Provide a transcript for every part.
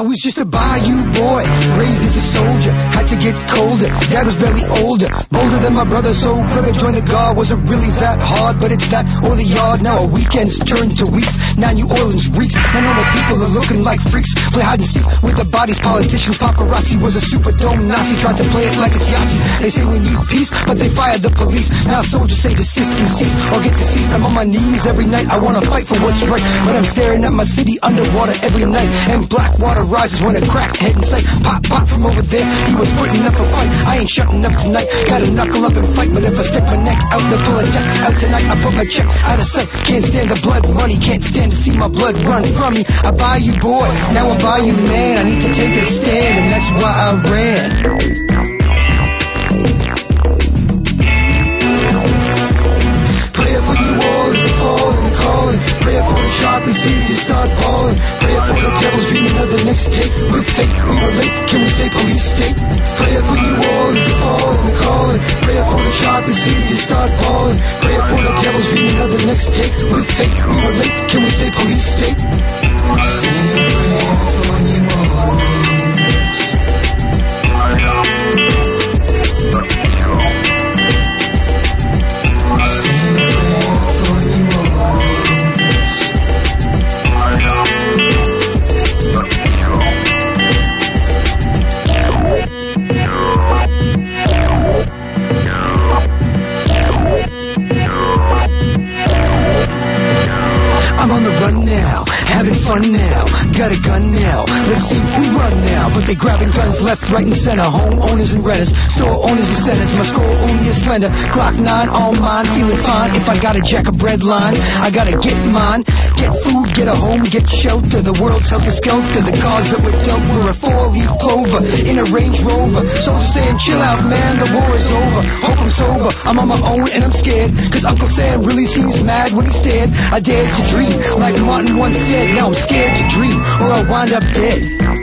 I was just a bayou boy, raised as a soldier, had to get colder. Dad was barely older, bolder than my brother, so clever. Join the guard wasn't really that hard, but it's that or the yard. Now our weekends turned to weeks. Now New Orleans reeks. Now normal people are looking like freaks. Play hide and seek with the bodies, politicians. Paparazzi was a Superdome Nazi, tried to play it like it's Yahtzee. They say we need peace, but they fired the police. Now soldiers say desist and cease, or get deceased. I'm on my knees every night. I wanna fight for what's right, but I'm staring at my city underwater every night. And black water rises when a crackhead and say, pop, pop from over there. He was putting up a fight. I ain't shutting up tonight. Gotta knuckle up and fight, but if I stick my neck out the pull attack out tonight, I put my check out of sight. Can't stand the blood money, can't stand to see my blood run from me. I buy you boy, now I buy you man. I need to take a stand, and that's why I ran. Prayer for New Orleans to fall in the calling. Prayer for the chocolate city to start balling. Prayer for the devil's dreaming of the next day. We're fake, we relate, can we say police state? Prayer for New Orleans to fall in the calling. Prayer for the chocolate city to start balling. Prayer for the devil's dreaming of the next day. We're fake, we relate, can we say police state? Say a prayer for New Orleans. I'm on the run now, having fun now, got a gun now, let's see who run now. But they grabbing guns left, right and center, home owners and renters, store owners and centers, my score only is slender, Glock 9, all mine, feeling fine. If I gotta jack a bread line, I gotta get mine, get food, get a home, get shelter. The world's helter-skelter, the cards that were dealt were a 4-leaf clover, in a Range Rover. Soldiers saying chill out man, the war is over, hope I'm sober, I'm on my own and I'm scared, cause Uncle Sam really seems mad when he stared. I dared to dream, like Martin once said, now I'm scared to dream, or I'll wind up dead.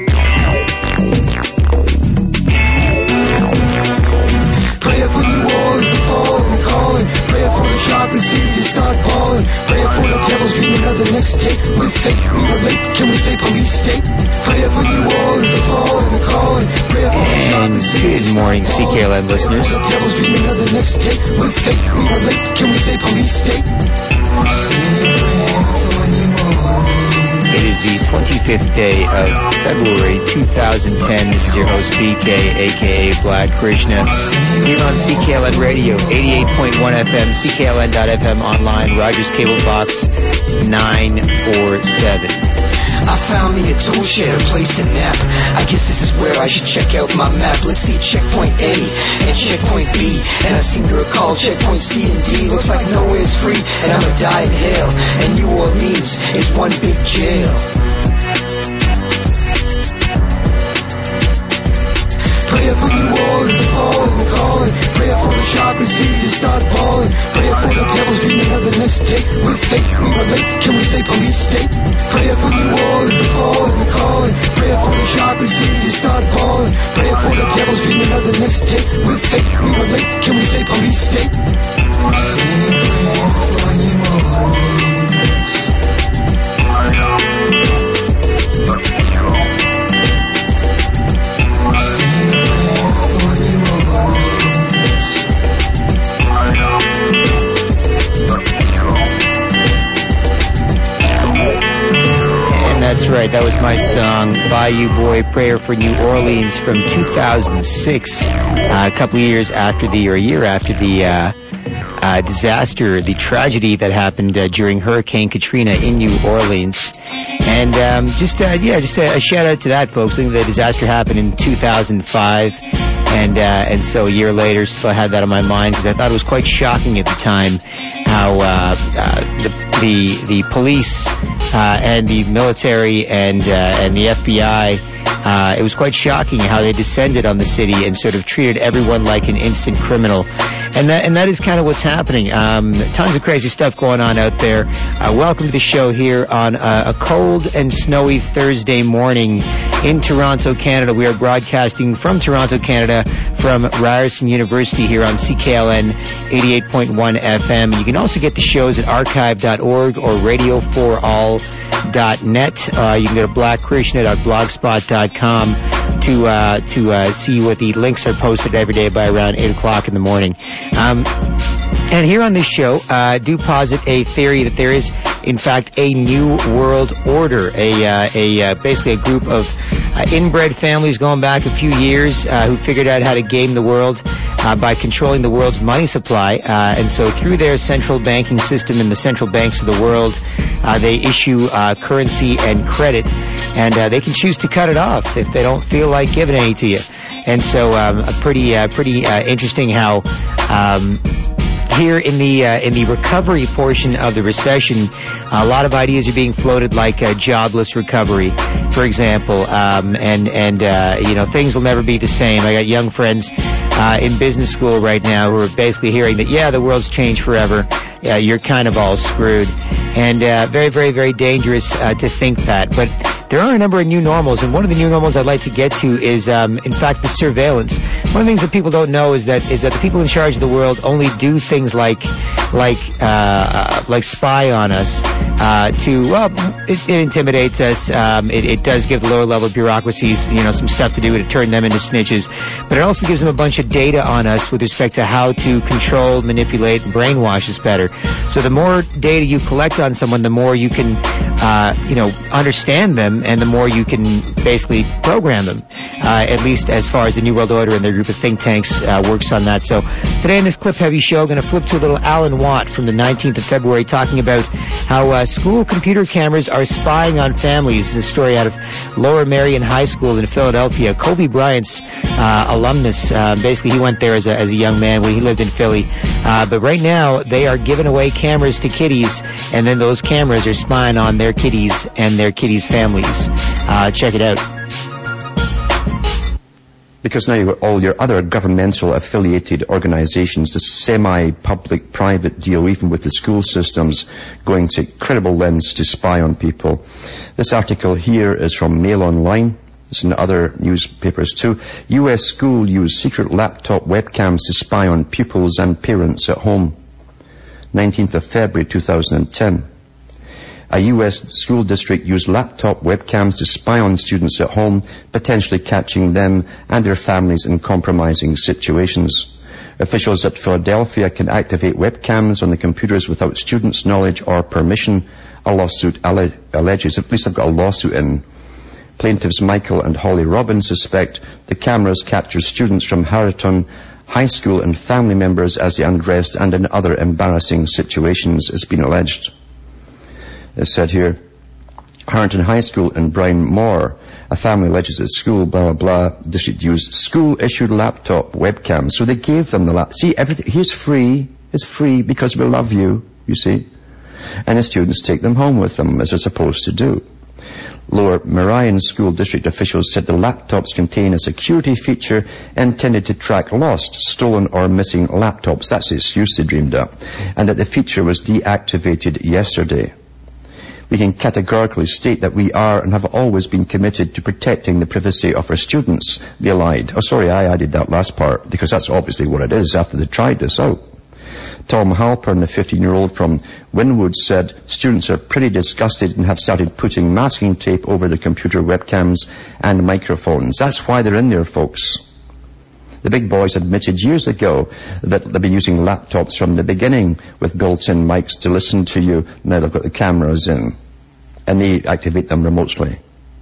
Prayer for New Orleans to fall in the calling. Prayer for the chocolate city to start balling. Prayer for the devil's dreaming of the next day. We're fake, we relate, can we say police state? Prayer for New Orleans to fall in the calling. Prayer for the chocolate city to start balling. Good morning, CKLN listeners. The devil's dreaming of the next day. We're fake, we relate, can we say police state? Say a prayer for New Orleans. It is the 25th day of February 2010. This is your host, BK, a.k.a. Black Krishna, here on CKLN Radio, 88.1 FM, CKLN.FM online, Rogers Cable Box 947. I found me a tool shed, a place to nap. I guess this is where I should check out my map. Let's see checkpoint A and checkpoint B, and I seem to recall checkpoint C and D. Looks like nowhere's free, and I'ma die in hell, and New Orleans is one big jail. Prayer for New Orleans to fall in the calling. Prayer for the chocolate city to start balling. Prayer for the devil's dreaming of the next day. We're fake, we relate, can we say police state? Prayer for New Orleans to fall in the calling. Prayer for the chocolate city to start balling. Prayer for the devil's dreaming of the next day. We're fake, we relate, can we say police state? Say a prayer for New Orleans. That's right, that was my song, Bayou Boy, Prayer for New Orleans from 2006, a couple of years after a year after the disaster, the tragedy that happened during Hurricane Katrina in New Orleans. And just a shout out to that, folks. I think the disaster happened in 2005, and so a year later, still had that on my mind because I thought it was quite shocking at the time how the police and the military and the FBI, it was quite shocking how they descended on the city and sort of treated everyone like an instant criminal. And that is kind of what's happening. Tons of crazy stuff going on out there. Welcome to the show here on a cold and snowy Thursday morning in Toronto, Canada. We are broadcasting from Toronto, Canada, from Ryerson University here on CKLN 88.1 FM. You can also get the shows at archive.org or radioforall.net. You can go to blackkrishna.blogspot.com to see what the links are posted every day by around 8 o'clock in the morning. And here on this show, do posit a theory that there is, in fact, a new world order, basically a group of inbred families going back a few years who figured out how to game the world by controlling the world's money supply. And so through their central banking system and the central banks of the world, they issue currency and credit, and they can choose to cut it off if they don't feel like giving any to you. And so pretty interesting how here in the recovery portion of the recession, a lot of ideas are being floated, like jobless recovery, for example, and things will never be the same. I got young friends in business school right now who are basically hearing that, the world's changed forever. You're kind of all screwed, and very, very, very dangerous to think that. But there are a number of new normals, and one of the new normals I'd like to get to is, in fact, the surveillance. One of the things that people don't know is that the people in charge of the world only do things like spy on us. It intimidates us. It does give lower level bureaucracies, some stuff to do to turn them into snitches. But it also gives them a bunch of data on us with respect to how to control, manipulate, and brainwash us better. So the more data you collect on someone, the more you can, understand them, and the more you can basically program them, at least as far as the New World Order and their group of think tanks works on that. So today in this clip-heavy show, I'm going to flip to a little Alan Watt from the 19th of February talking about how school computer cameras are spying on families. This is a story out of Lower Merion High School in Philadelphia. Kobe Bryant's alumnus, basically he went there as a young man when he lived in Philly. But right now, they are giving away cameras to kiddies, and then those cameras are spying on their kiddies and their kiddies' families. Check it out. Because now you've got all your other governmental affiliated organizations, the semi-public private deal, even with the school systems, going to credible lengths to spy on people. This article here is from Mail Online. It's in other newspapers too. U.S. school use secret laptop webcams to spy on pupils and parents at home. 19th of February 2010. A U.S. school district used laptop webcams to spy on students at home, potentially catching them and their families in compromising situations. Officials at Philadelphia can activate webcams on the computers without students' knowledge or permission, a lawsuit alleges. At least I've got a lawsuit in. Plaintiffs Michael and Holly Robbins suspect the cameras capture students from Harriton High School and family members as they undressed and in other embarrassing situations, has been alleged. As said here, Harrington High School in Brian Moore, a family alleges at school, blah, blah, blah, district used school-issued laptop webcams. So they gave them the laptop. See, everything, here's free. It's free because we love you, you see. And the students take them home with them, as they're supposed to do. Lower Merion School District officials said the laptops contain a security feature intended to track lost, stolen or missing laptops. That's the excuse they dreamed up. And that the feature was deactivated yesterday. We can categorically state that we are and have always been committed to protecting the privacy of our students, they lied. Oh, sorry, I added that last part, because that's obviously what it is after they tried this out. Tom Halpern, a 15-year-old from Wynwood, said students are pretty disgusted and have started putting masking tape over the computer webcams and microphones. That's why they're in there, folks. The big boys admitted years ago that they've been using laptops from the beginning with built-in mics to listen to you. Now they've got the cameras in, and they activate them remotely.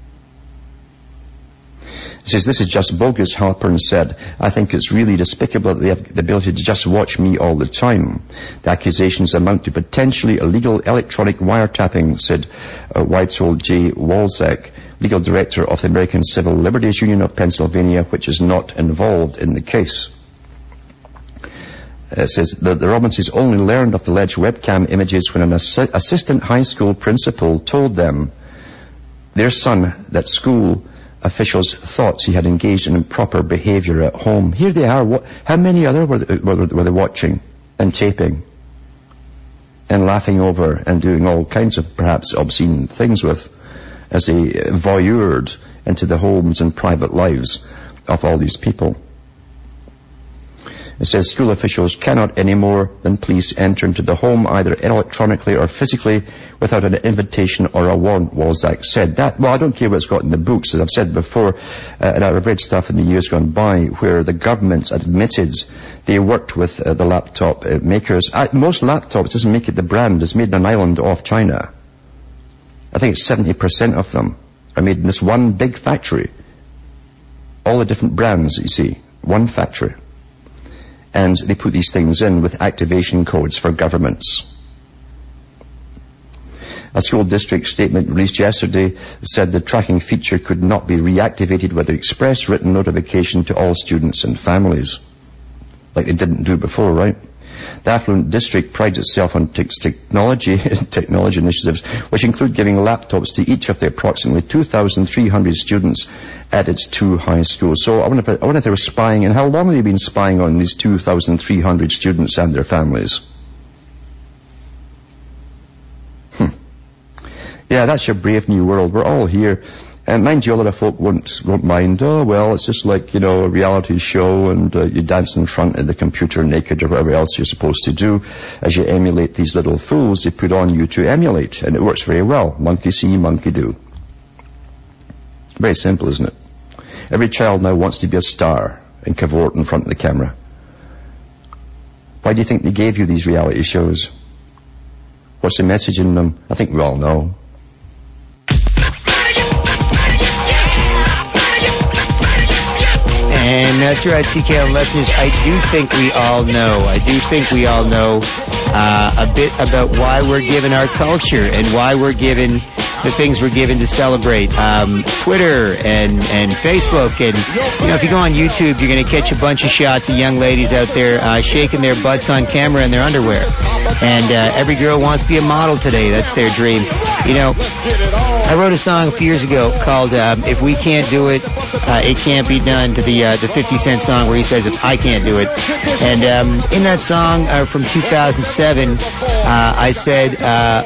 He says, this is just bogus, Halpern said. I think it's really despicable that they have the ability to just watch me all the time. The accusations amount to potentially illegal electronic wiretapping, said Weitzel J. Walczak, legal director of the American Civil Liberties Union of Pennsylvania, which is not involved in the case. It says that the Robinsons only learned of the alleged webcam images when an assistant high school principal told them their son that school officials thought he had engaged in improper behaviour at home. Here they are. How many other were they watching and taping and laughing over and doing all kinds of perhaps obscene things with, as they voyeured into the homes and private lives of all these people? It says school officials cannot any more than police enter into the home either electronically or physically without an invitation or a warrant, Walczak said. Well, I don't care what's got in the books, as I've said before, and I've read stuff in the years gone by where the governments admitted they worked with the laptop makers. Most laptops, doesn't make it the brand, is made on an island off China. I think it's 70% of them are made in this one big factory. All the different brands, you see, one factory. And they put these things in with activation codes for governments. A school district statement released yesterday said the tracking feature could not be reactivated with an express written notification to all students and families. Like they didn't do before, right? The affluent district prides itself on technology initiatives, which include giving laptops to each of the approximately 2,300 students at its 2 high schools. So I wonder if they were spying, and how long have they been spying on these 2,300 students and their families? Yeah, that's your brave new world. We're all here. And mind you, a lot of folk won't mind, oh, well, it's just like, a reality show and you dance in front of the computer naked or whatever else you're supposed to do as you emulate these little fools they put on you to emulate. And it works very well. Monkey see, monkey do. Very simple, isn't it? Every child now wants to be a star and cavort in front of the camera. Why do you think they gave you these reality shows? What's the message in them? I think we all know. And that's right, CKL listeners, I do think we all know. A bit about why we're given our culture and why we're given the things we're given to celebrate. Twitter and Facebook, and if you go on YouTube, you're going to catch a bunch of shots of young ladies out there shaking their butts on camera in their underwear. And every girl wants to be a model today. That's their dream. I wrote a song a few years ago called "If We Can't Do It, It Can't Be Done," to the 50 Cent song where he says, "If I can't do it." And in that song from 2007, I said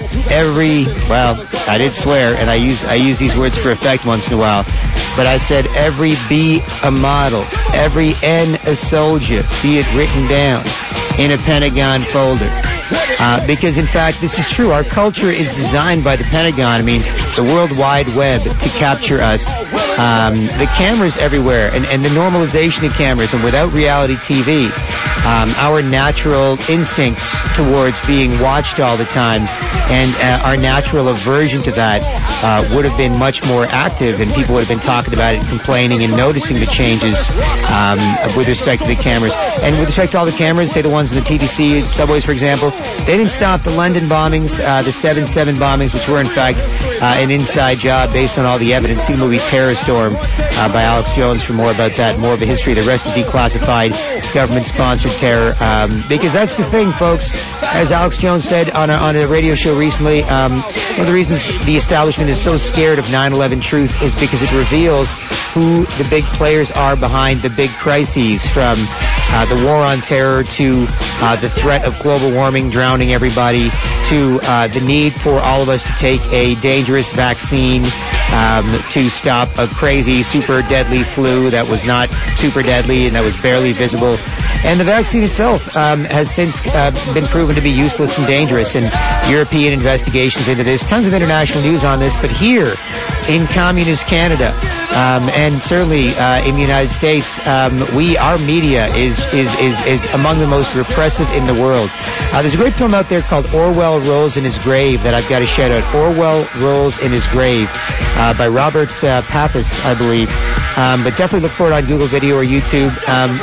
I did swear, and I use these words for effect once in a while, but I said every B a model, every N a soldier, see it written down in a Pentagon folder. Because in fact, this is true. Our culture is designed by the Pentagon. The World Wide Web to capture us. The cameras everywhere, and the normalization of cameras, and without reality TV, our natural instincts towards being watched all the time, and our natural aversion to that would have been much more active, and people would have been talking about it, complaining, and noticing the changes with respect to the cameras. And with respect to all the cameras, say the ones in the TTC subways, for example, they didn't stop the London bombings, the 7/7 bombings, which were in fact an inside job based on all the evidence. See the movie Terror Storm by Alex Jones for more about that, more of a history of the rest of declassified government-sponsored terror. Because that's the thing, folks. As Alex Jones said on a radio show recently, one of the reasons the establishment is so scared of 9/11 truth is because it reveals who the big players are behind the big crises, from the war on terror to the threat of global warming drowning everybody, to the need for all of us to take a dangerous vaccine to stop a crazy, super deadly flu that was not super deadly and that was barely visible. And the vaccine itself has since been proven to be useless and dangerous, and European investigations into this. Tons of international news on this, but here in communist Canada, and certainly in the United States, our media is among the most repressive in the world. There's a great film out there called Orwell Rolls in His Grave that I've got to shout out. Orwell Rolls in His Grave by Robert Pappas, I believe. But definitely look for it on Google Video or YouTube.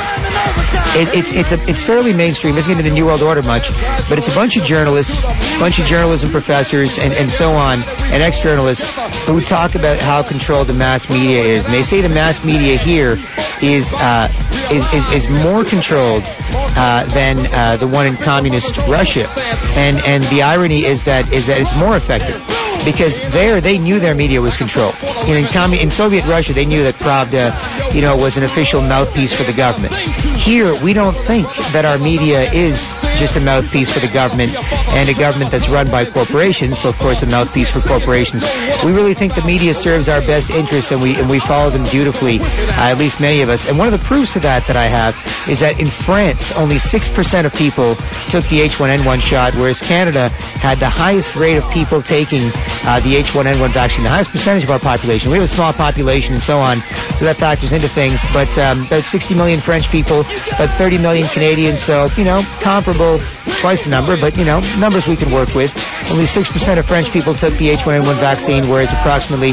It's fairly mainstream. It isn't into the New World Order much, but it's a bunch of journalists, bunch of journalism professors, and so on, and ex-journalists who talk about how controlled the mass media is. And they say the mass media here is more controlled than the one in communist Russia. And the irony is that it's more effective. because there they knew their media was controlled. In Soviet Russia, they knew that Pravda, was an official mouthpiece for the government. Here, we don't think that our media is just a mouthpiece for the government and a government that's run by corporations, so of course a mouthpiece for corporations. We really think the media serves our best interests, and we follow them dutifully, at least many of us. And one of the proofs of that I have is that in France, only 6% of people took the H1N1 shot, whereas Canada had the highest rate of people taking the H1N1 vaccine, the highest percentage of our population. We have a small population and so on, so that factors into things. But about 60 million French people, about 30 million Canadians, so, comparable, twice the number, but, numbers we can work with. Only 6% of French people took the H1N1 vaccine, whereas approximately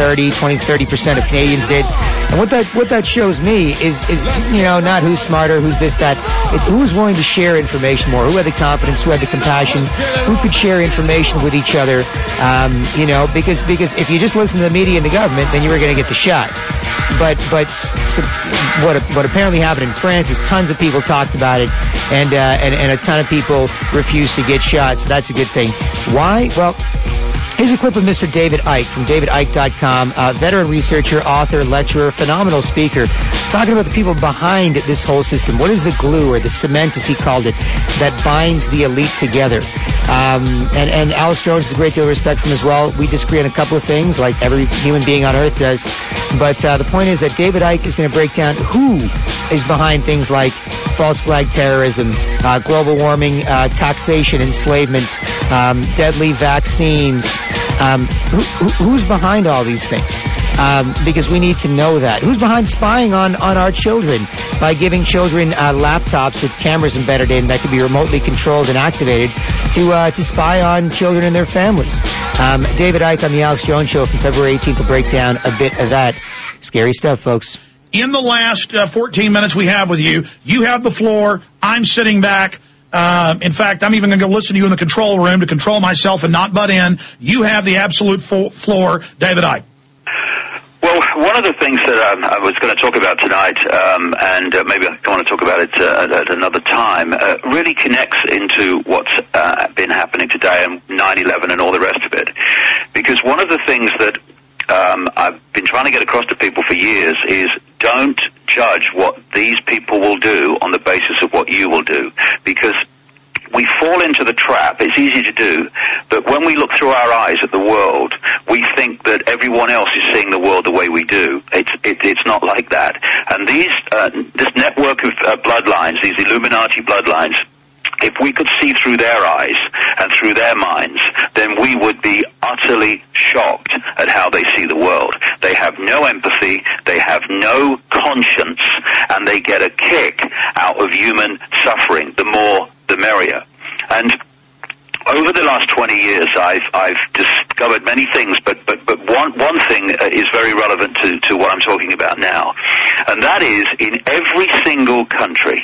30% of Canadians did. And what that shows me is not who's smarter, who's this, that. Who's willing to share information more, who had the confidence, who had the compassion, who could share information with each other, because if you just listen to the media and the government, then you were going to get the shot. But so what apparently happened in France is tons of people talked about it, and a ton of people refused to get shot, so that's a good thing. Why? Well, here's a clip of Mr. David Icke from davidicke.com, veteran researcher, author, lecturer, phenomenal speaker, talking about the people behind this whole system. What is the glue, or the cement, as he called it, that binds the elite together? And Alex Jones has a great deal of respect from as well. We disagree on a couple of things, like every human being on Earth does. But the point is that David Icke is going to break down who is behind things like false flag terrorism, global warming, taxation, enslavement, deadly vaccines. Who's behind all these things? Because we need to know that. Who's behind spying on our children by giving children laptops with cameras embedded in that can be remotely controlled and activated to spy on children and their families? David Icke on the Alex Jones Show from February 18th will break down a bit of that. Scary stuff, folks. In the last 14 minutes we have with you, you have the floor. I'm sitting back. In fact, I'm even going to go listen to you in the control room to control myself and not butt in. You have the absolute floor, David Icke. Well, one of the things that I was going to talk about tonight, and maybe I want to talk about it at another time, really connects into what's been happening today and 9/11 and all the rest of it. Because one of the things that I've been trying to get across to people for years is don't judge what these people will do on the basis of what you will do. Because we fall into the trap. It's easy to do, but when we look through our eyes at the world, we think that everyone else is seeing the world the way we do. It's not like that. And this network of bloodlines, these Illuminati bloodlines, if we could see through their eyes and through their minds, then we would be utterly shocked at how they see the world. They have no empathy, they have no conscience, and they get a kick out of human suffering. The more, the merrier. And over the last 20 years, I've discovered many things, but one thing is very relevant to what I'm talking about now, and that is in every single country,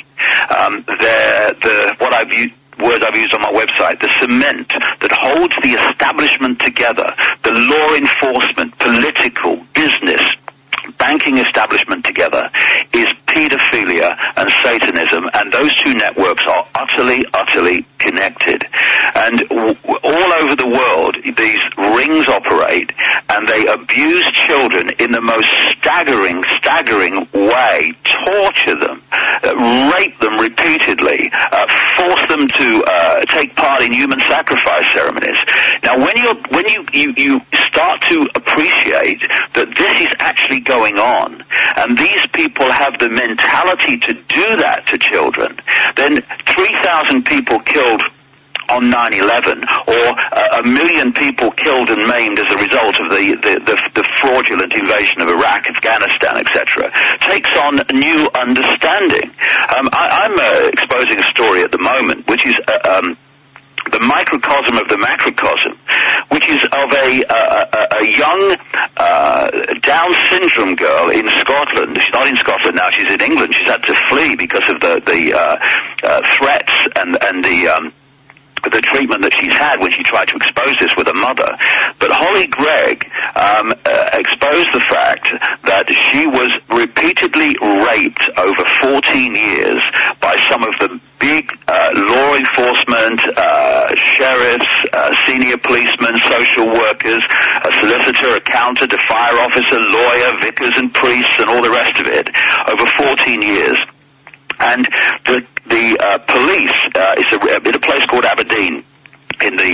words I've used on my website, the cement that holds the establishment together, the law enforcement, political, business, banking establishment together, is pedophilia and Satanism, and those two networks are utterly, utterly connected. And all over the world, these rings operate, and they abuse children in the most staggering way, torture them, rape them repeatedly, force them to take part in human sacrifice ceremonies. Now, when you start to appreciate that this is actually going on, and these people have the mentality to do that to children, then 3,000 people killed on 9/11, or 1 million people killed and maimed as a result of the fraudulent invasion of Iraq, Afghanistan, etc., takes on new understanding. I'm exposing a story at the moment, which is the microcosm of the macrocosm, which is of a young Down syndrome girl in Scotland. She's not in Scotland now, she's in England. She's had to flee because of the threats and the treatment that she's had when she tried to expose this with her mother. But Holly Gregg exposed the fact that she was repeatedly raped over 14 years by some of the big law law enforcement, sheriffs, senior policemen, social workers, a solicitor, accountant, a fire officer, lawyer, vicars and priests, and all the rest of it, over 14 years. And the police is in a place called Aberdeen, in the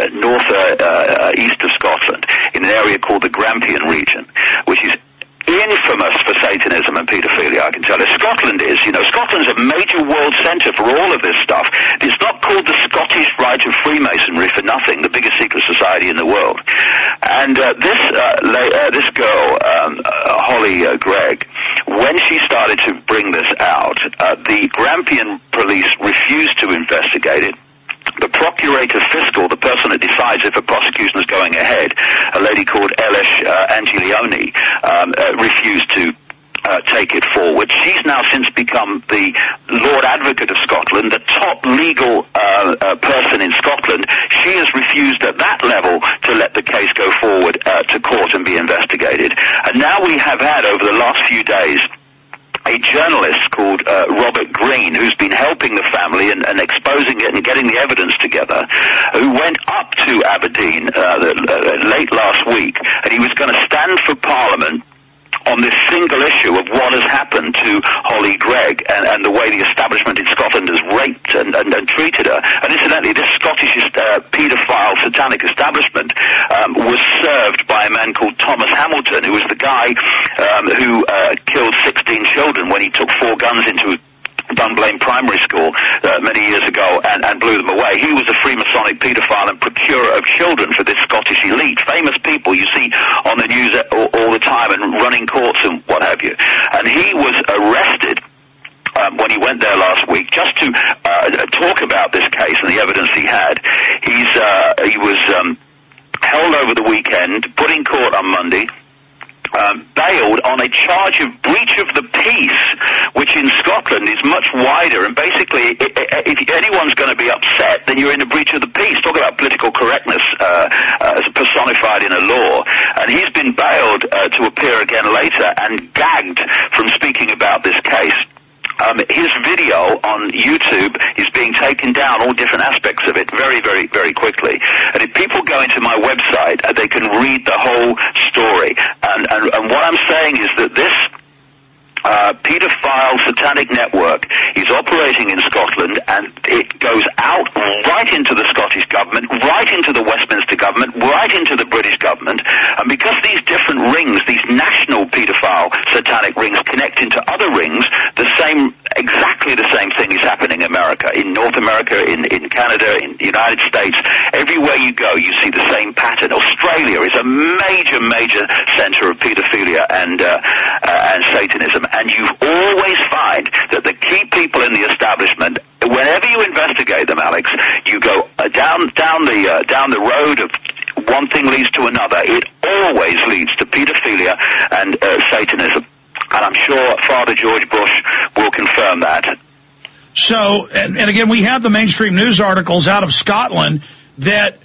east of Scotland, in an area called the Grampian region, which is infamous for Satanism and paedophilia, I can tell you. Scotland is, Scotland's a major world centre for all of this stuff. It's not called the Scottish Rite of Freemasonry for nothing, the biggest secret society in the world. And this girl, Holly Gregg, when she started to bring this out, the Grampian police refused to investigate it. The procurator fiscal, the person that decides if a prosecution is going ahead, a lady called Elish Angiolioni, refused to take it forward. She's now since become the Lord Advocate of Scotland, the top legal person in Scotland. She has refused at that level to let the case go forward to court and be investigated. And now we have had, over the last few days, a journalist called Robert Green, who's been helping the family and exposing it and getting the evidence together, who went up to Aberdeen late last week, and he was going to stand for Parliament on this single issue of what has happened to Holly Gregg and the way the establishment in Scotland has raped and treated her. And incidentally, this Scottish paedophile satanic establishment was served by a man called Thomas Hamilton, who was the guy who killed 16 children when he took 4 guns into Dunblane Primary School many years ago and blew them away. He was a Freemasonic paedophile and procurer of children for this Scottish elite. Famous people you see on the news all the time and running courts and what have you. And he was arrested when he went there last week just to talk about this case and the evidence he had. He was held over the weekend, put in court on Monday, bailed on a charge of breach of the peace, which in Scotland is much wider. And basically, if anyone's going to be upset, then you're in a breach of the peace. Talk about political correctness personified in a law. And he's been bailed to appear again later and gagged from speaking about this case. His video on YouTube is being taken down, all different aspects of it, very, very, very quickly. And if people go into my website, they can read the whole story. And what I'm saying is that this pedophile satanic network is operating in Scotland, and it goes out right into the Scottish government, right into the Westminster government, right into the British government. And because these different rings, these national pedophile satanic rings connect into other rings, exactly the same thing is happening in America, in North America, in Canada, in the United States. Everywhere you go, you see the same pattern. Australia is a major, major center of pedophilia and Satanism. And you always find that the key people in the establishment, whenever you investigate them, Alex, you go down the road of one thing leads to another. It always leads to pedophilia and Satanism. And I'm sure Father George Bush will confirm that. So, and again, we have the mainstream news articles out of Scotland that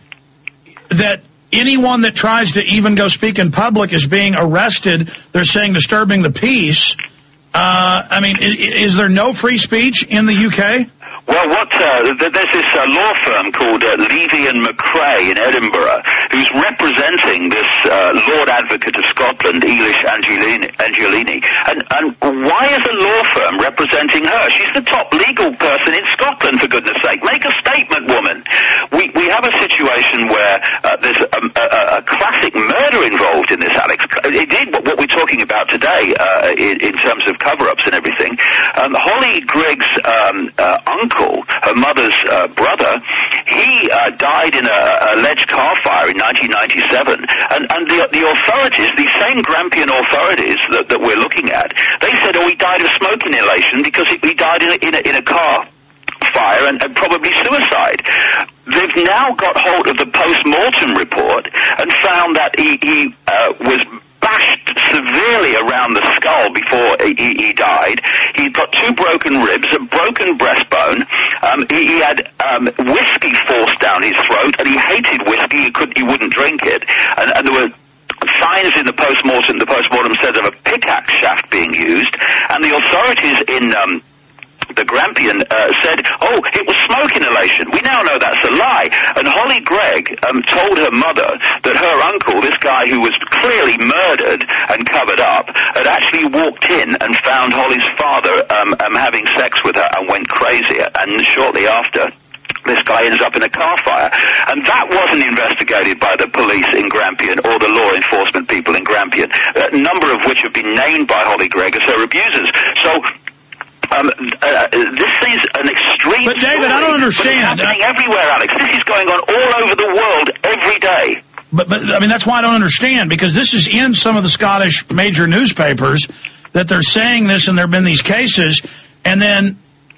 anyone that tries to even go speak in public is being arrested. They're saying disturbing the peace. I mean, is there no free speech in the UK? Well, there's this law firm called Levy and McRae in Edinburgh, who's representing this Lord Advocate of Scotland, Elish Angiolioni. And why is a law firm representing her? She's the top legal person in Scotland, for goodness sake. Make a statement, woman. We have a situation where there's a classic murder involved in this, Alex. Indeed, what we're talking about today in terms of cover-ups and everything. Holly Gregg's uncle, her mother's brother, he died in a alleged car fire in 1997. And the authorities, the same Grampian authorities that we're looking at, they said, he died of smoke inhalation because he died in a car fire and probably suicide. They've now got hold of the post-mortem report and found that he was bashed severely around the skull before he died. He'd got 2 broken ribs, a broken breastbone. He had whiskey forced down his throat, and he hated whiskey. He wouldn't drink it. And there were signs in the post-mortem. The post-mortem said of a pickaxe shaft being used. And the authorities in the Grampian Guardian said, oh, it was smoke inhalation. We now know that's a lie. And Holly Gregg told her mother that her uncle, this guy who was clearly murdered and covered up, had actually walked in and found Holly's father having sex with her and went crazy. And shortly after, this guy ends up in a car fire. And that wasn't investigated by the police in Grampian or the law enforcement people in Grampian, a number of which have been named by Holly Gregg as her abusers. So this is an extreme But David, I don't understand. But it's happening everywhere, Alex. This is going on all over the world every day. But I mean, that's why I don't understand, because this is in some of the Scottish major newspapers that they're saying this, and there have been these cases, and then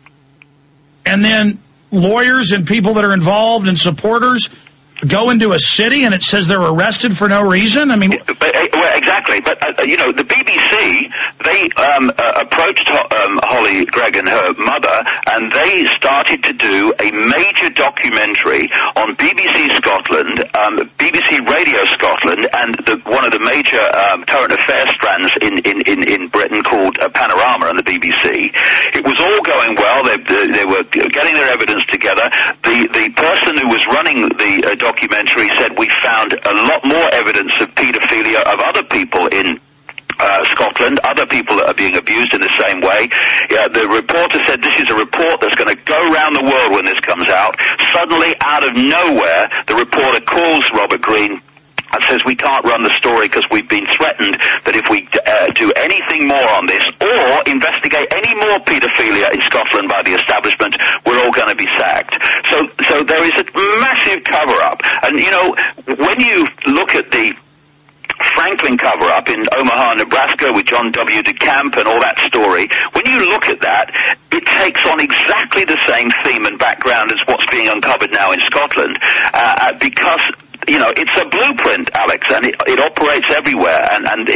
lawyers and people that are involved and supporters go into a city and it says they're arrested for no reason? I mean... Well, exactly. But, the BBC, they approached Holly Gregg and her mother, and they started to do a major documentary on BBC Scotland, BBC Radio Scotland, and one of the major current affairs strands in Britain called Panorama on the BBC. It was all going well. They were getting their evidence together. The person who was running the documentary said, we found a lot more evidence of paedophilia of other people in Scotland, other people that are being abused in the same way. The reporter said, this is a report that's going to go around the world when this comes out. Suddenly, out of nowhere, the reporter calls Robert Greene and says, we can't run the story because we've been threatened that if we do anything more on this or investigate any more paedophilia in Scotland by the establishment, we're all going to be sacked. So there is a massive cover-up. And, when you look at the Franklin cover-up in Omaha, Nebraska with John W. DeCamp and all that story, when you look at that, it takes on exactly the same theme and background as what's being uncovered now in Scotland, because it's a blueprint, Alex, and it operates everywhere, and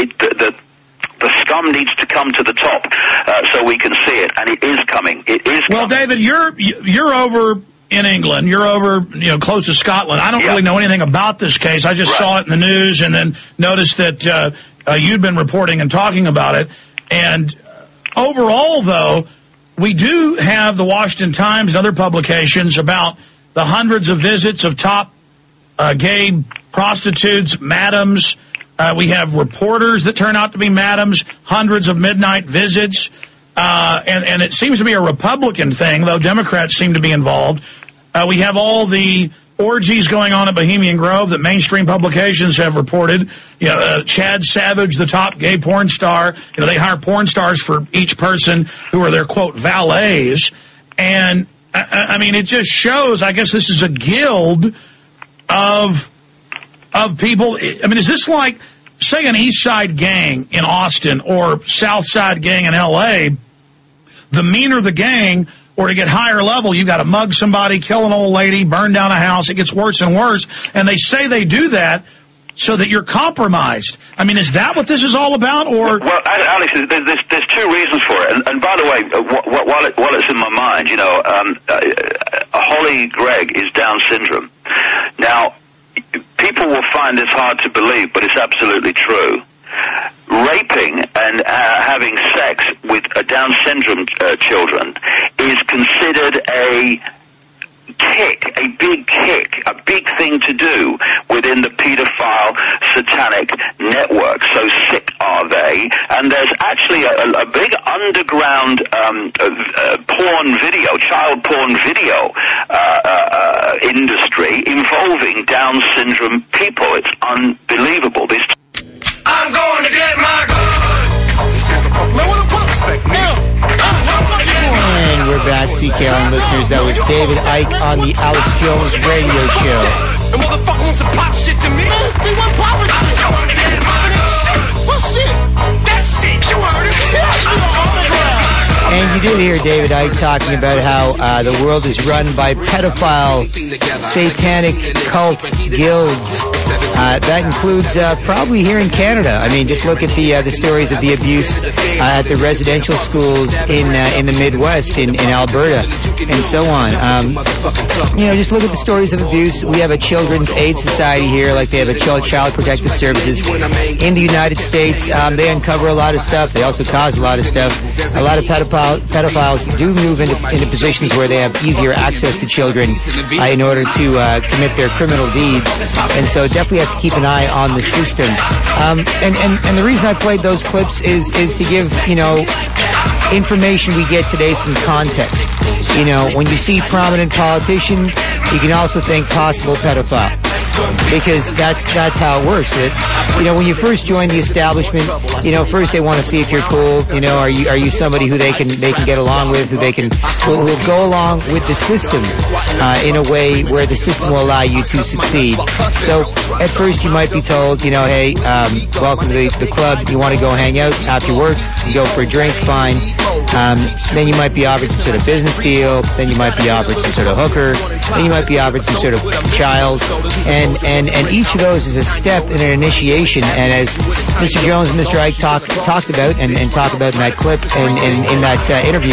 the scum needs to come to the top so we can see it, and it is coming. It is coming. Well, David, you're over in England. You're over, close to Scotland. I don't really know anything about this case. I just saw it in the news and then noticed that you'd been reporting and talking about it. And overall, though, we do have the Washington Times and other publications about the hundreds of visits of top gay prostitutes, madams. We have reporters that turn out to be madams, hundreds of midnight visits. And it seems to be a Republican thing, though Democrats seem to be involved. We have all the orgies going on at Bohemian Grove that mainstream publications have reported. Chad Savage, the top gay porn star. They hire porn stars for each person who are their, quote, valets. And, I mean, it just shows, I guess this is a guild of people. I mean, is this like, say, an East Side gang in Austin or South Side gang in L.A., the meaner the gang, or to get higher level, you got to mug somebody, kill an old lady, burn down a house. It gets worse and worse. And they say they do that so that you're compromised. I mean, is that what this is all about? Or well, Alex, there's two reasons for it. And by the way, while it's in my mind, Holly Gregg is Down syndrome. Now, people will find this hard to believe, but it's absolutely true. Raping and having sex with Down syndrome children is considered a big thing to do within the pedophile satanic network. So sick are they. And there's actually a big underground child porn video industry involving Down syndrome people. It's unbelievable. I'm going to get my gun. And we're back, CKLN listeners. That was David Icke on the Alex Jones radio show. The motherfucker wants to pop shit to me. They want poppin' shit. I want to get my gun. What shit? That shit. You heard it. And you did hear David Icke talking about how the world is run by pedophile, satanic cult guilds. That includes probably here in Canada. I mean, just look at the stories of the abuse at the residential schools in the Midwest, in Alberta, and so on. Just look at the stories of abuse. We have a Children's Aid Society here, like they have a Child Protective Services in the United States. They uncover a lot of stuff. They also cause a lot of stuff. A lot of pedophiles pedophiles do move into positions where they have easier access to children in order to commit their criminal deeds. And so definitely have to keep an eye on the system. And the reason I played those clips is to give, information we get today some context. When you see prominent politician, you can also think possible pedophile. Because that's how it works. When you first join the establishment, first they want to see if you're cool. Are you somebody who they can get along with, who will go along with the system in a way where the system will allow you to succeed. So at first you might be told, hey, welcome to the club. You want to go hang out after work? You go for a drink, fine. Then you might be offered some sort of business deal. Then you might be offered some sort of hooker. Then you might be offered some sort of child. And each of those is a step in an initiation. And as Mr. Jones and Mr. Ike talked about and talked about in that clip and in that interview,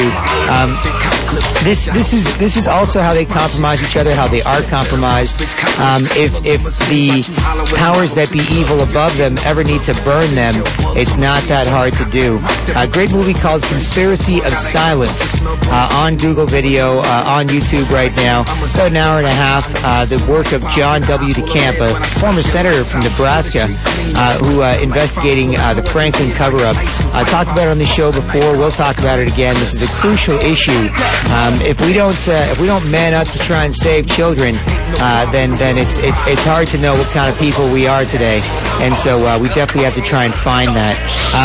this is also how they compromise each other, how they are compromised. If the powers that be evil above them ever need to burn them, it's not that hard to do. A great movie called Conspiracy of Silence on Google Video, on YouTube right now. About an hour and a half. The work of John W. DeCamp, a former senator from Nebraska, who investigating the Franklin cover-up. I talked about it on the show before. We'll talk about it again. This is a crucial issue. If we don't man up to try and save children, then it's hard to know what kind of people we are today. And so we definitely have to try and find that.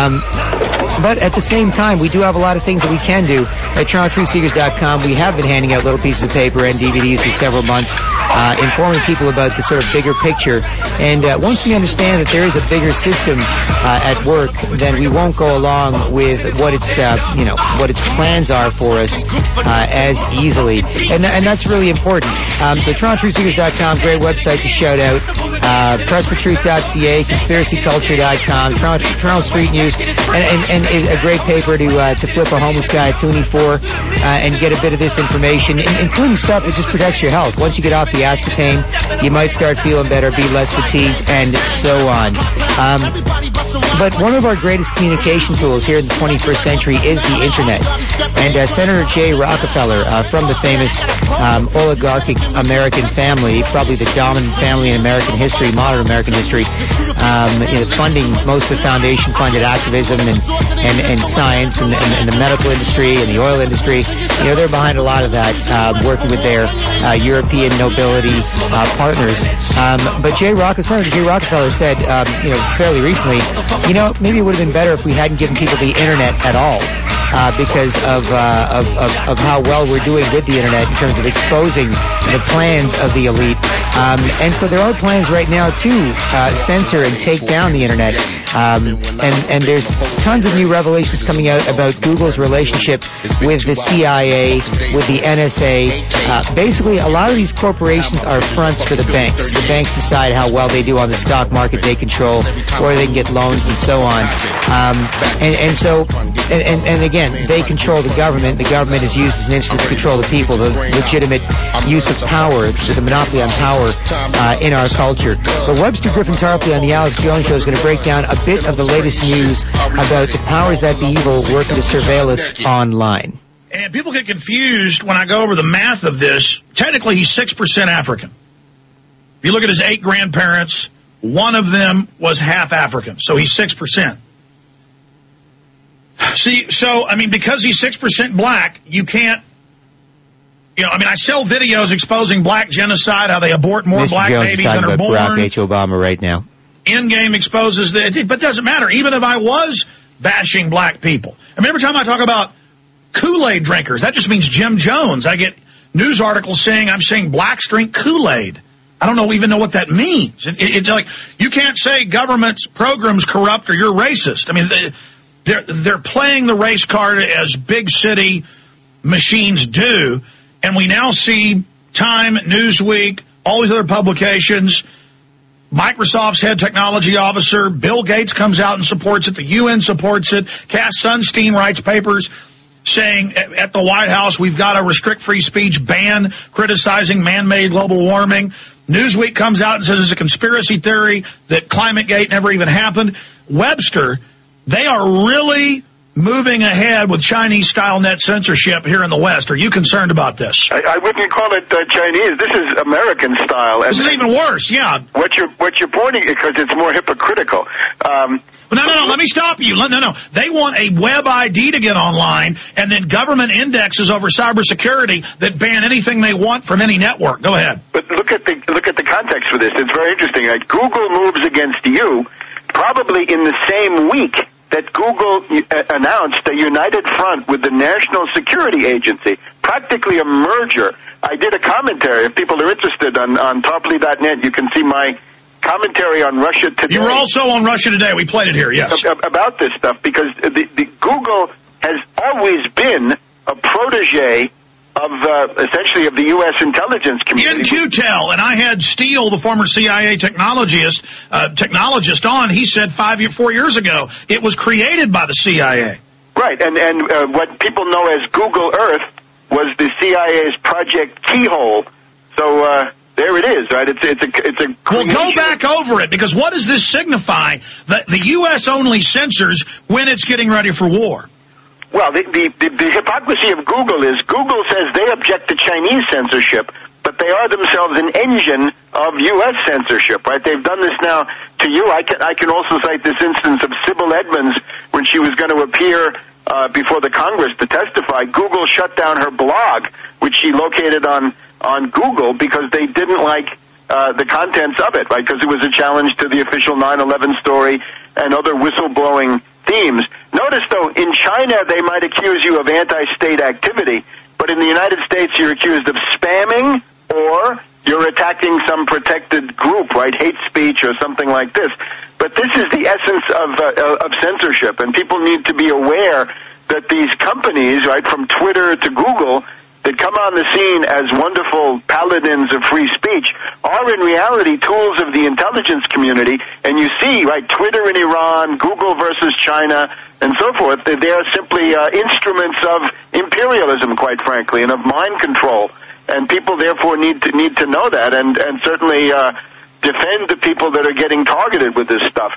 But at the same time, we do have a lot of things that we can do. At TorontoTruthSeekers.com, we have been handing out little pieces of paper and DVDs for several months, informing people about the sort of bigger picture. And once we understand that there is a bigger system at work, then we won't go along with what its plans are for us as easily. And that's really important. So TorontoTruthSeekers.com, great website to shout out. PressForTruth.ca, ConspiracyCulture.com, Toronto Street News, and a great paper to flip a homeless guy a toonie for and get a bit of this information, including stuff that just protects your health. Once you get off the aspartame, you might start feeling better, be less fatigued, and so on. But one of our greatest communication tools here in the 21st century is the Internet. And Senator Jay Rockefeller, from the famous oligarchic American family, probably the dominant family in American history, modern American history, funding most of the foundation-funded activism and science and the medical industry and the oil industry. They're behind a lot of that, working with their European nobility partners. But Senator Jay Rockefeller said, fairly recently, maybe it would have been better if we hadn't given people the Internet at all. Because of how well we're doing with the Internet in terms of exposing the plans of the elite. And so there are plans right now to censor and take down the Internet. And there's tons of new revelations coming out about Google's relationship with the CIA, with the NSA. Basically, a lot of these corporations are fronts for the banks. The banks decide how well they do on the stock market they control, where they can get loans and so on. And again, they control the government. The government is used as an instrument to control the people, the legitimate use of power, the monopoly on power in our culture. But Webster Griffin Tarpley on the Alex Jones Show is going to break down a bit of the latest news about the powers that be evil working to surveil us online. And people get confused when I go over the math of this. Technically, he's 6% African. If you look at his 8 grandparents, one of them was half African, so he's 6%. See, because he's 6% black, you can't, I sell videos exposing black genocide, how they abort more Mr. black Jones babies than are born. Barack H. Obama right now. Endgame exposes that, but it doesn't matter. Even if I was bashing black people. Every time I talk about Kool-Aid drinkers, that just means Jim Jones. I get news articles saying I'm saying blacks drink Kool-Aid. I don't even know what that means. It's like, you can't say government programs corrupt or you're racist. They're playing the race card as big city machines do, and we now see Time, Newsweek, all these other publications, Microsoft's head technology officer, Bill Gates comes out and supports it, the UN supports it, Cass Sunstein writes papers saying at the White House we've got to restrict free speech, ban criticizing man-made global warming. Newsweek comes out and says it's a conspiracy theory that ClimateGate never even happened. Webster, they are really moving ahead with Chinese-style net censorship here in the West. Are you concerned about this? I wouldn't call it Chinese. This is American style. This is even worse, yeah. What you're pointing, because it's more hypocritical. No, let me stop you. No. They want a web ID to get online, and then government indexes over cybersecurity that ban anything they want from any network. Go ahead. But look at the context for this. It's very interesting. Like, Google moves against you probably in the same week that Google announced a united front with the National Security Agency, practically a merger. I did a commentary. If people are interested on Tarpley.net, you can see my commentary on Russia Today. You were also on Russia Today. We played it here, yes. About this stuff, because the Google has always been a protege of essentially of the U.S. intelligence community. In QTEL, and I had Steele, the former CIA technologist on. He said 4 years ago it was created by the CIA. Right, and what people know as Google Earth was the CIA's Project Keyhole. So there it is, right? It's a well, go back over it, because what does this signify? That the U.S. only censors when it's getting ready for war. Well, the hypocrisy of Google is Google says they object to Chinese censorship, but they are themselves an engine of U.S. censorship, right? They've done this now to you. I can also cite this instance of Sybil Edmonds when she was going to appear before the Congress to testify. Google shut down her blog, which she located on Google, because they didn't like the contents of it, right? Because it was a challenge to the official 9/11 story and other whistleblowing themes. Notice, though, in China they might accuse you of anti-state activity, but in the United States you're accused of spamming or you're attacking some protected group, right? Hate speech or something like this. But this is the essence of censorship, and people need to be aware that these companies, right, from Twitter to Google, that come on the scene as wonderful paladins of free speech are in reality tools of the intelligence community. And you see, right, Twitter in Iran, Google versus China, and so forth, they are simply instruments of imperialism, quite frankly, and of mind control. And people therefore need to know that, and certainly defend the people that are getting targeted with this stuff.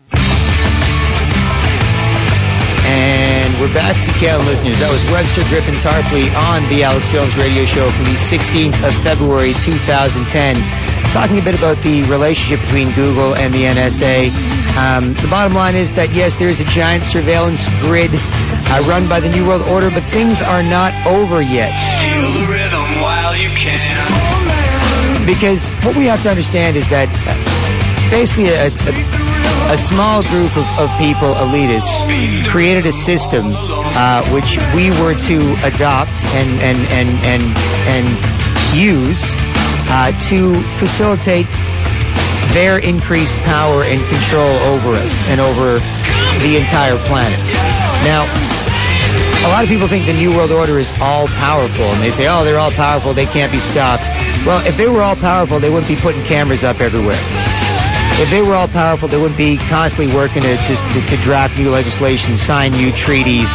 And we're back, CKL listeners. That was Webster Griffin Tarpley on the Alex Jones Radio Show from the 16th of February 2010, talking a bit about the relationship between Google and the NSA. The bottom line is that, yes, there's a giant surveillance grid run by the New World Order, but things are not over yet. Feel the rhythm while you can. Because what we have to understand is that basically a small group of people, elitists, created a system which we were to adopt and use to facilitate their increased power and control over us and over the entire planet. Now, a lot of people think the New World Order is all-powerful, and they say, oh, they're all-powerful, they can't be stopped. Well, if they were all-powerful, they wouldn't be putting cameras up everywhere. If they were all powerful, they wouldn't be constantly working to draft new legislation, sign new treaties,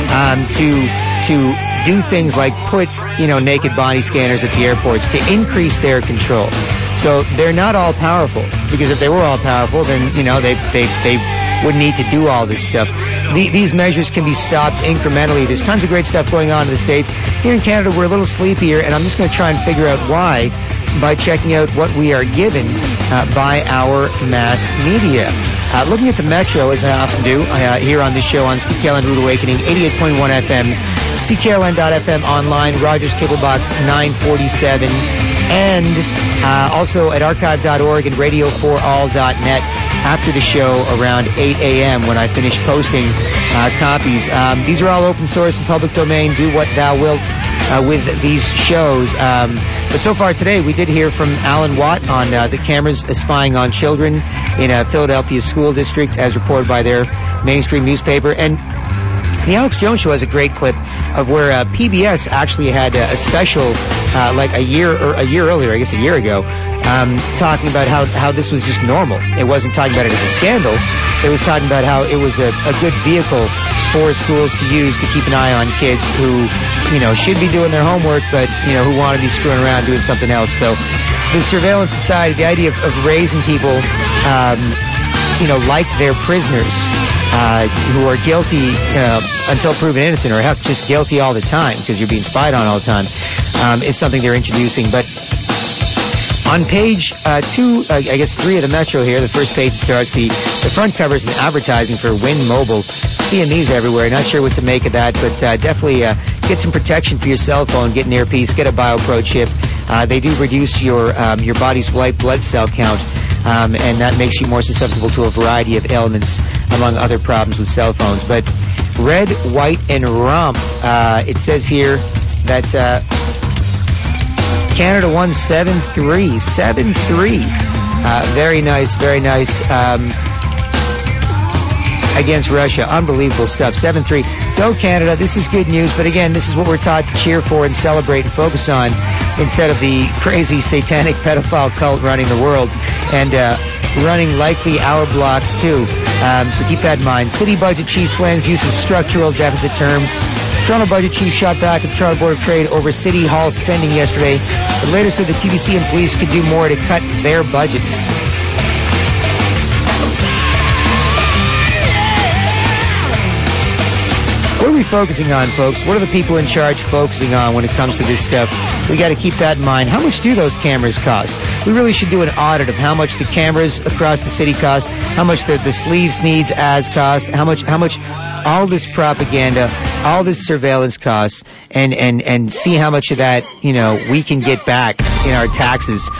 to do things like put, naked body scanners at the airports to increase their control. So they're not all powerful, because if they were all powerful, then, they wouldn't need to do all this stuff. These measures can be stopped incrementally. There's tons of great stuff going on in the States. Here in Canada, we're a little sleepier, and I'm just going to try and figure out why by checking out what we are given by our mass media. Looking at the Metro, as I often do, here on this show on CKLN Root Awakening, 88.1 FM, CKLN.FM online, Rogers Cable Box 947, and also at archive.org and radio4all.net after the show around 8 a.m. when I finish posting copies. These are all open source and public domain. Do what thou wilt with these shows. But so far today, we did hear from Alan Watt on the cameras spying on children in a Philadelphia school district, as reported by their mainstream newspaper. And the Alex Jones Show has a great clip of where PBS actually had a special, like a year earlier, I guess a year ago, talking about how this was just normal. It wasn't talking about it as a scandal. It was talking about how it was a good vehicle for schools to use to keep an eye on kids who, should be doing their homework, but, who want to be screwing around doing something else. So the surveillance society, the idea of raising people, like they're prisoners, who are guilty until proven innocent, or have just guilty all the time because you're being spied on all the time, is something they're introducing. But on page 3 of the Metro here, the first page starts, the front cover is an advertising for Win Mobile. Seeing these everywhere. Not sure what to make of that, but definitely get some protection for your cell phone. Get an earpiece. Get a BioPro chip. They do reduce your body's white blood cell count, and that makes you more susceptible to a variety of ailments, among other problems with cell phones. But red, white, and rum. It says here that Canada won 7-3. 7-3. Very nice, very nice. Against Russia. Unbelievable stuff. 7-3. Go Canada. This is good news. But again, this is what we're taught to cheer for and celebrate and focus on, instead of the crazy satanic pedophile cult running the world and running likely our blocks too. So keep that in mind. City budget chief slams use of structural deficit term. Toronto budget chief shot back at the Toronto Board of Trade over City Hall spending yesterday, but later said the TDC and police could do more to cut their budgets. What are we focusing on, folks? What are the people in charge focusing on when it comes to this stuff? We got to keep that in mind. How much do those cameras cost? We really should do an audit of how much the cameras across the city cost, how much the sleeve needs ads cost, how much all this propaganda, all this surveillance costs, and see how much of that, we can get back in our taxes.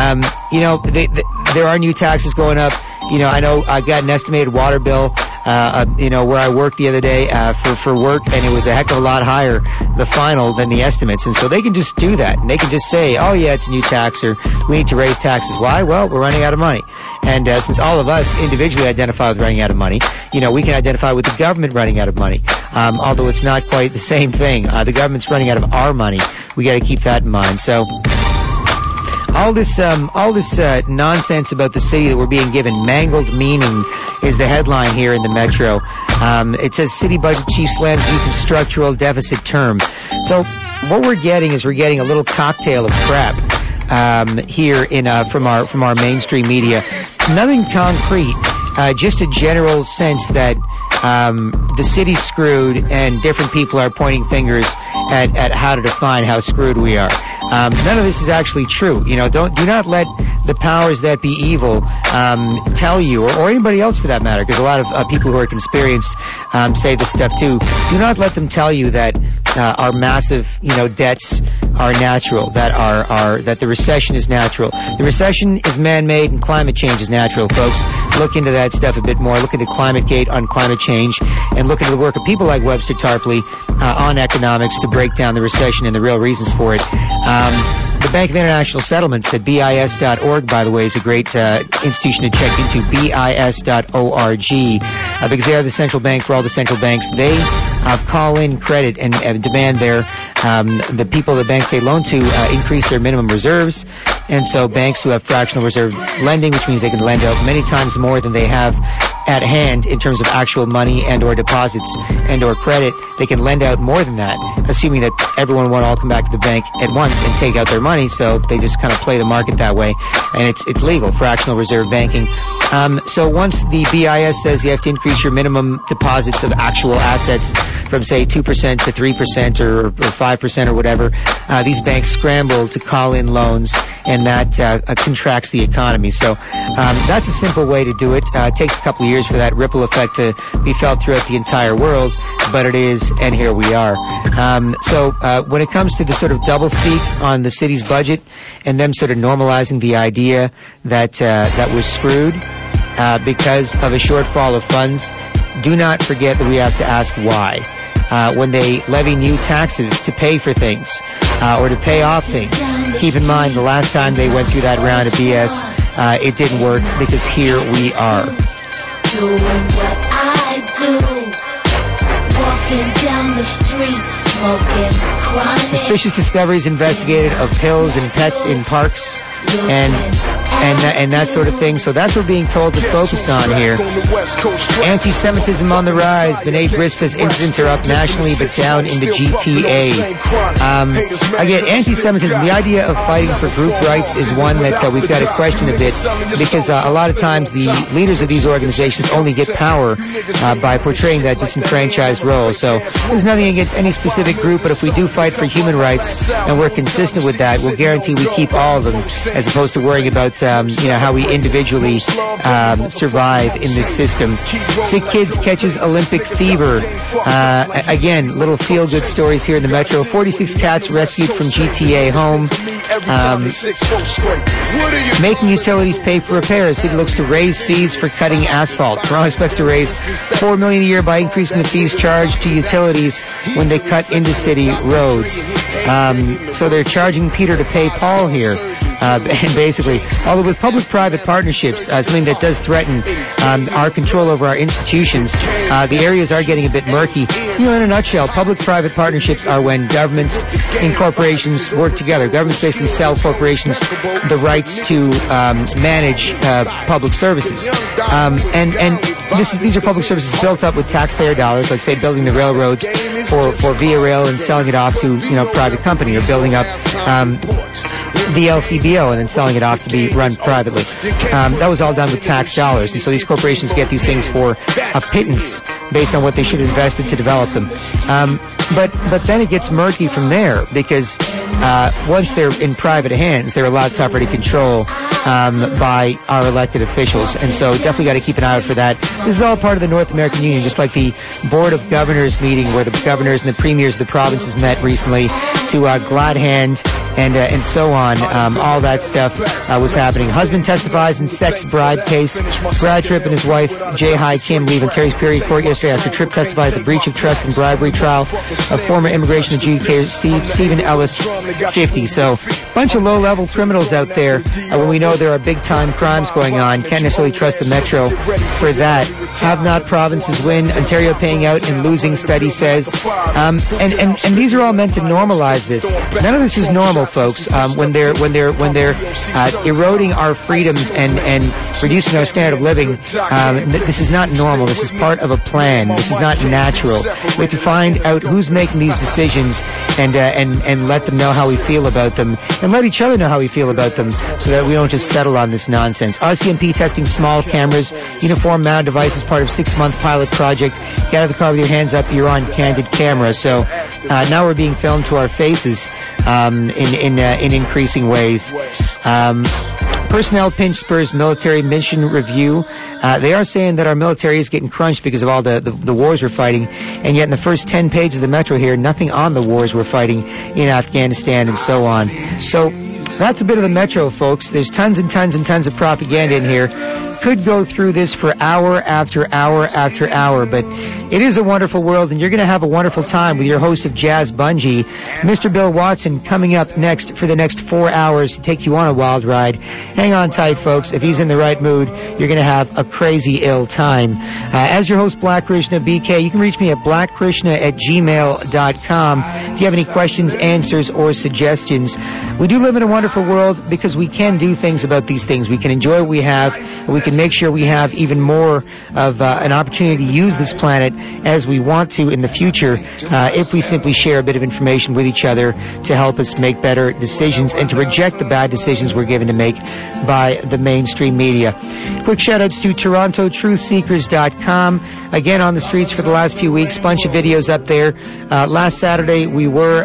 There are new taxes going up. I know I got an estimated water bill, where I worked the other day, for work, and it was a heck of a lot higher, the final, than the estimates. And so they can just do that. And they can just say, oh yeah, it's a new tax, or we need to raise taxes. Why? Well, we're running out of money. And, since all of us individually identify with running out of money, we can identify with the government running out of money. Although it's not quite the same thing. The government's running out of our money. We gotta keep that in mind. So, all this nonsense about the city that we're being given, mangled meaning, is the headline here in the Metro. It says city budget chief slams use of structural deficit term. So what we're getting is a little cocktail of crap here from our mainstream media. Nothing concrete, just a general sense that the city's screwed and different people are pointing fingers at how to define how screwed we are. None of this is actually true. Do not let the powers that be evil tell you, or anybody else for that matter, because a lot of people who are experienced say this stuff too. Do not let them tell you that our massive debts are natural, that the recession is natural. The recession is man-made and climate change is natural, folks. Look into that stuff a bit more. Look into ClimateGate on climate change, and look into the work of people like Webster Tarpley on economics to break down the recession and the real reasons for it. The Bank of International Settlements at BIS.org, by the way, is a great institution to check into, BIS.org, because they are the central bank for all the central banks. They call in credit and demand the people the banks they loan to increase their minimum reserves. And so banks who have fractional reserve lending, which means they can lend out many times more than they have at hand in terms of actual money and or deposits and or credit, they can lend out more than that, assuming that everyone won't all come back to the bank at once and take out their money, so they just kind of play the market that way, and it's legal, fractional reserve banking. So once the BIS says you have to increase your minimum deposits of actual assets from, say, 2% to 3% or 5% or whatever, these banks scramble to call in loans, and that contracts the economy. So that's a simple way to do it. It takes a couple of years for that ripple effect to be felt throughout the entire world, but it is, and here we are. So when it comes to the sort of doublespeak on the city's budget and them sort of normalizing the idea that we're screwed because of a shortfall of funds, do not forget that we have to ask why. When they levy new taxes to pay for things or to pay off things, keep in mind the last time they went through that round of BS, it didn't work, because here we are. Doing what I do, walking down the street, smoking chronic. Suspicious discoveries investigated of pills and pets in parks. and that sort of thing. So that's what we're being told to focus on here. Anti-Semitism on the rise. B'nai B'rith says incidents are up nationally but down in the GTA. Again, anti-Semitism, the idea of fighting for group rights is one that we've got to question a bit, because a lot of times the leaders of these organizations only get power by portraying that disenfranchised role. So there's nothing against any specific group, but if we do fight for human rights and we're consistent with that, we'll guarantee we keep all of them, as opposed to worrying about how we individually survive in this system. Sick kids catches Olympic fever. Again, little feel-good stories here in the Metro. 46 cats rescued from GTA home. Making utilities pay for repairs. City looks to raise fees for cutting asphalt. Toronto expects to raise $4 million a year by increasing the fees charged to utilities when they cut into city roads. So they're charging Peter to pay Paul here. And basically, although with public-private partnerships, something that does threaten our control over our institutions, the areas are getting a bit murky. In a nutshell, public-private partnerships are when governments and corporations work together. Governments basically sell corporations the rights to manage public services. And these are public services built up with taxpayer dollars, like, say, building the railroads for Via Rail and selling it off to, private company, or building up the LCBO and then selling it off to be run privately. That was all done with tax dollars, and so these corporations get these things for a pittance based on what they should have invested to develop them. But then it gets murky from there, because once they're in private hands, they're a lot tougher to control by our elected officials, and so definitely got to keep an eye out for that. This is all part of the North American Union, just like the Board of Governors meeting where the governors and the premiers of the provinces met recently to glad hand and so on. All that stuff was happening. Husband testifies in sex bribe case. Brad Tripp and his wife, Jay Hai Kim, leave Ontario Superior Court yesterday after Tripp testified at the breach of trust and bribery trial of former immigration adjudicator Stephen Ellis, 50. So, a bunch of low-level criminals out there. When we know there are big-time crimes going on, can't necessarily trust the Metro for that. Have not provinces win. Ontario paying out and losing, study says. And these are all meant to normalize this. None of this is normal, folks. When they're eroding our freedoms and reducing our standard of living, this is not normal. This is part of a plan. This is not natural. We have to find out who's making these decisions and let them know how we feel about them, and let each other know how we feel about them, so that we don't just settle on this nonsense. RCMP testing small cameras, uniform mount devices, part of 6-month pilot project. Get out of the car with your hands up. You're on candid camera. So now we're being filmed to our faces in increasing ways. Personnel pinch spurs military mission review. They are saying that our military is getting crunched because of all the wars we're fighting, and yet in the first 10 pages of the Metro here, nothing on the wars we're fighting in Afghanistan and so on. So that's a bit of the Metro, folks. There's tons and tons and tons of propaganda in here. Could go through this for hour after hour after hour, but it is a wonderful world, and you're going to have a wonderful time with your host of Jazz Bungee, Mr. Bill Watson, coming up next for the next 4 hours to take you on a wild ride. Hang on tight, folks. If he's in the right mood, you're going to have a crazy ill time. As your host, Black Krishna BK, you can reach me at blackkrishna@gmail.com if you have any questions, answers, or suggestions. We do live in a wonderful world because we can do things about these things. We can enjoy what we have, and we can make sure we have even more of an opportunity to use this planet as we want to in the future, if we simply share a bit of information with each other to help us make better decisions and to reject the bad decisions we're given to make by the mainstream media. Quick shout-outs to TorontoTruthSeekers.com. Again, on the streets for the last few weeks, bunch of videos up there. Last Saturday we were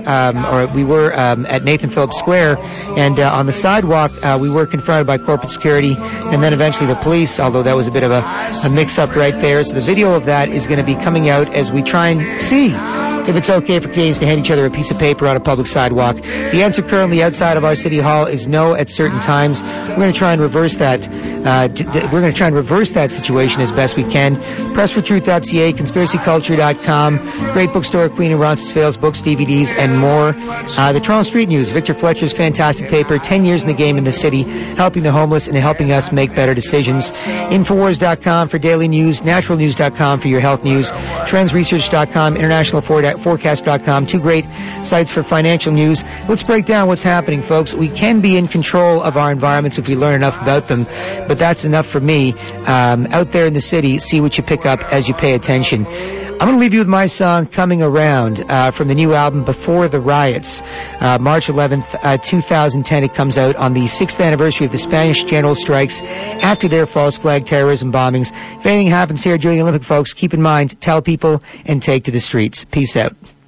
at Nathan Phillips Square, and on the sidewalk we were confronted by corporate security and then eventually the police, although that was a bit of a mix-up right there. So the video of that is going to be coming out as we try and see if it's okay for Canadians to hand each other a piece of paper on a public sidewalk. The answer currently outside of our city hall is no at certain times. We're going to try and reverse that. We're going to try and reverse that situation as best we can. PressForTruth.ca, ConspiracyCulture.com, great bookstore, Queen and Roncesvalles, books, DVDs, and more. The Toronto Street News, Victor Fletcher's fantastic paper, 10 years in the game in the city, helping the homeless and helping us make better decisions. Infowars.com for daily news, naturalnews.com for your health news, trendsresearch.com, internationalaffairs weatherforecast.com, two great sites for financial news. Let's break down what's happening, folks. We can be in control of our environments if we learn enough about them, but that's enough for me. Out there in the city, see what you pick up as you pay attention. I'm going to leave you with my song, Coming Around, from the new album, Before the Riots. March 11th, 2010, it comes out on the 6th anniversary of the Spanish general strikes after their false flag terrorism bombings. If anything happens here during the Olympic, folks, keep in mind, tell people and take to the streets. Peace out.